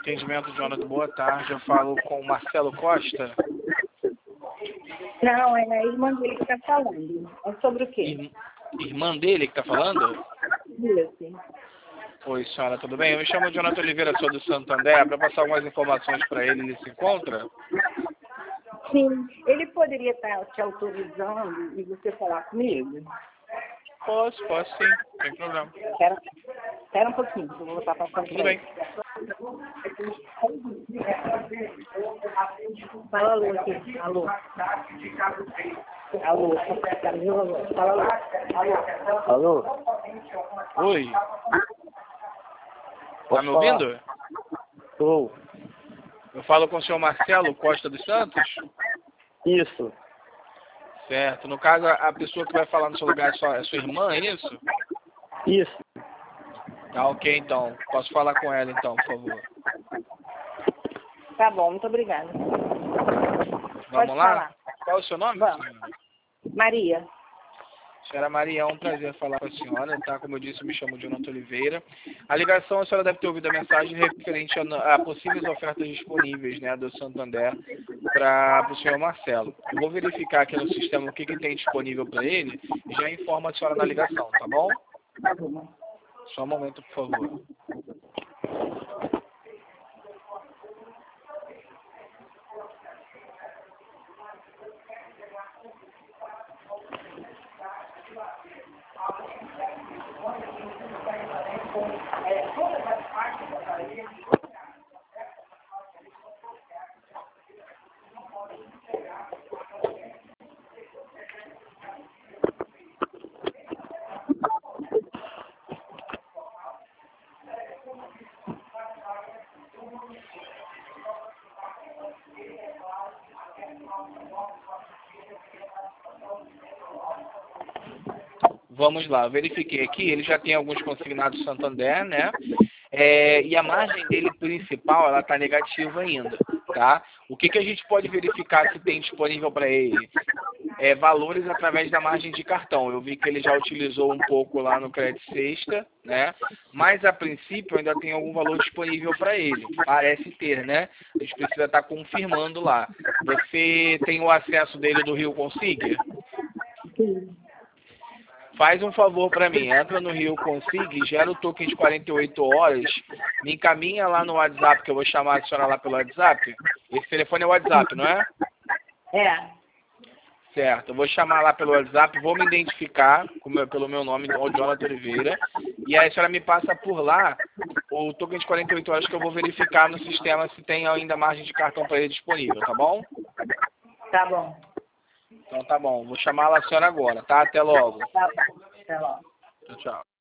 Atendimento, Jonathan, boa tarde. Eu falo com o Marcelo Costa. Não, é a irmã dele que está falando. É sobre o quê? Irmã dele que está falando? Isso. Oi, senhora, tudo bem? Eu me chamo Jonathan Oliveira, sou do Santander. Para passar algumas informações para ele, ele se encontra? Sim, ele poderia estar te autorizando e você falar comigo? Posso sim, sem problema. Espera um pouquinho, que eu vou estar passando Tudo bem. Fala alô aqui. Alô. Alô. Fala alô. Alô? Oi, tá Posso me ouvindo? falar? Estou. Eu falo com o senhor Marcelo Costa dos Santos? Isso. Certo. No caso, a pessoa que vai falar no seu lugar é sua irmã, é isso? Isso. Tá ok, então. Posso falar com ela, então, por favor. Tá bom, muito obrigada. Vamos lá? Falar. Qual é o seu nome, Vamos. senhora? Maria. Senhora Maria, é um prazer falar com a senhora, tá? Como eu disse, eu me chamo Jonathan Oliveira. A ligação, a senhora deve ter ouvido a mensagem referente a possíveis ofertas disponíveis, né, do Santander para o senhor Marcelo. Eu vou verificar aqui no sistema o que tem disponível para ele e já informo a senhora na ligação, tá bom? Tá bom. Só um momento, por favor. Vamos lá, eu verifiquei aqui, ele já tem alguns consignados Santander, né? E a margem dele principal, ela está negativa ainda, tá? O que a gente pode verificar se tem disponível para ele? Valores através da margem de cartão. Eu vi que ele já utilizou um pouco lá no Crédito Sexta, né? Mas a princípio ainda tem algum valor disponível para ele. Parece ter, né? A gente precisa estar confirmando lá. Você tem o acesso dele do Rio Consigue? Sim. Faz um favor para mim, entra no Rio Consigue, gera o token de 48 horas, me encaminha lá no WhatsApp, que eu vou chamar a senhora lá pelo WhatsApp. Esse telefone é o WhatsApp, não é? É. Certo, eu vou chamar lá pelo WhatsApp, vou me identificar pelo meu nome, o Jonathan Oliveira, e aí a senhora me passa por lá o token de 48 horas que eu vou verificar no sistema se tem ainda margem de cartão para ele disponível, tá bom? Tá bom. Então tá bom, vou chamar lá a senhora agora, tá? Até logo. Tá bom. Até logo. Tchau, tchau.